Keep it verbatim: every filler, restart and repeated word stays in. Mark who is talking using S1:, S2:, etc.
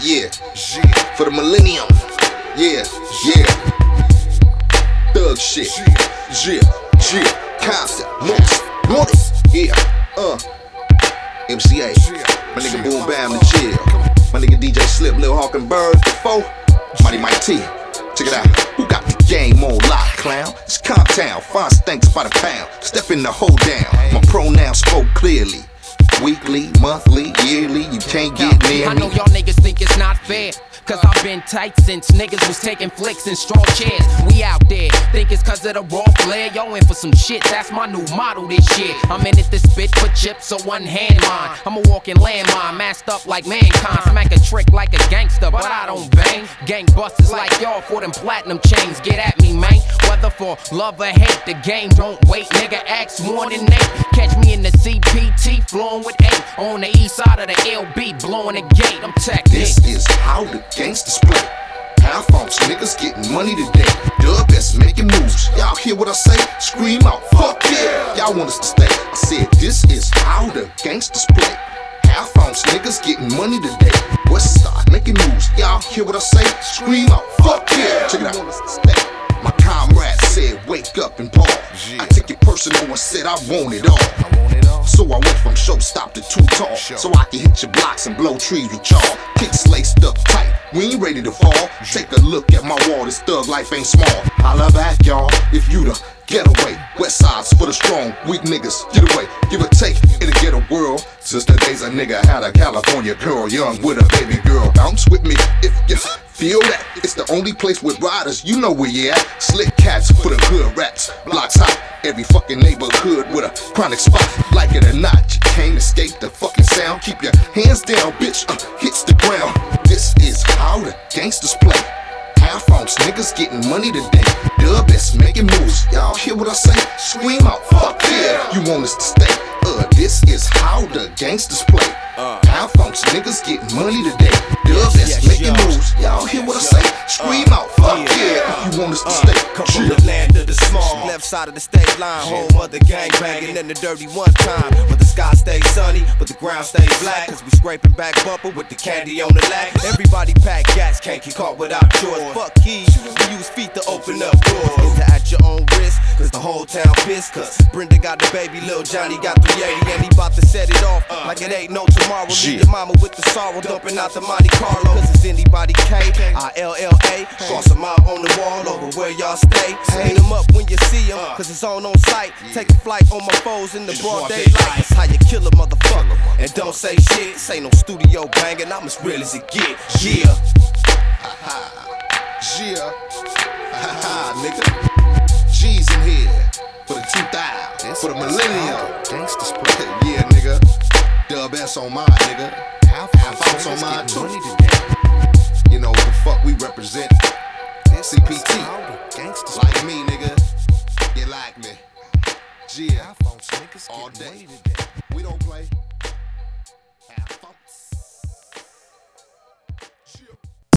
S1: Yeah, for the millennium. Yeah, yeah. Thug shit. Yeah, yeah. Concept. Notice, notice. Yeah, uh. M C A. My nigga Boom Bam the Chill. My nigga D J Slip, Lil Hawk and Bird, the foe. Mighty Mike T. Check it out. Who got the game on lock, clown? It's Comptown. Fine stinks by the pound. Step in the hold down. My pronouns spoke clearly. Weekly, monthly, yearly, you can't get near me.
S2: I know y'all niggas think it's not fair, cause I've been tight since niggas was taking flicks in straw chairs. We out there, think it's cause of the raw flair. Y'all in for some shit, that's my new model this year. I'm in it to spit for chips, so one hand mine. I'm a walking landmine, masked up like mankind. Smack a trick like a gangster, but I don't bang. Gang busters like y'all for them platinum chains. Get at me, man. Whether for love or hate, the game don't wait. Nigga acts more than eight. Catch me in the C P T, flowing with eight. On the east side of the L B, blowing the gate. I'm tech.
S1: This is how the gangsters play. Half ounce niggas getting money today. Dub S making moves. Y'all hear what I say? Scream out, fuck yeah. Y'all want us to stay. I said this is how the gangsters play. Half ounce niggas getting money today. West side making moves. Y'all hear what I say? Scream out, fuck yeah. Check it out. Want us to stay. My comrade said wake up and ball. I take it personal and said I want it all. So I went from showstop to too tall, so I can hit your blocks and blow trees with y'all. Kicks laced up tight, we ain't ready to fall. Take a look at my wall, this thug life ain't small. Holla back, y'all, if you the getaway. West side's for the strong, weak niggas, get away. Give or take in a ghetto world. Since the days a nigga had a California girl, young with a baby girl. Bounce with me if you feel that. It's the only place with riders, you know where you at. Slick cats for the hood rats, blocks hot. Every fucking neighborhood with a chronic spot. Like it or not, you can't escape the fucking sound. Keep your hands down, bitch, uh, hits the ground. This is how the gangsters play. Half ounce niggas getting money today. Dub S making moves. Y'all hear what I say? Scream out, fuck yeah. You want us to stay? Uh, this is how the gangsters play. Half ounce niggas getting money today. Dub S making moves. Y'all hear what I say? Scream out, fuck yeah. You want us to stay?
S3: Come from the land of the small, left side of the state line, home of the gang banging and the dirty one time. But the sky stays sunny, but the ground stays black. Cause we scraping back bumper with the candy on the lap. Everybody pack gas, can't get caught without yours. Fuck keys, we use feet to open up doors. Enter at your own risk, cause the whole town pissed. Cause Brenda got the baby, Lil Johnny got three eighty, and he bout to set it off like it ain't no tomorrow. Leave your mama with the sorrow, dumping out the Monte Carlo. Cause it's anybody K, I L L A. Cross a mob on the wall over where y'all stay. Hit them up when you see them, cause it's on on sight. Take a flight on my foes in the broad daylight. That's how you kill a motherfucker. And don't say shit, this ain't no studio banging, I'm as real as it get. Yeah.
S1: Yeah. Haha, nigga. G's in here for the two thousands, for the millennium. Gangsters play. Yeah, nigga. Dub S on mine, nigga. Half ounce on mine too. You know what the fuck we represent. C P T. Like me, nigga. You like me. Yeah. All day. We don't play.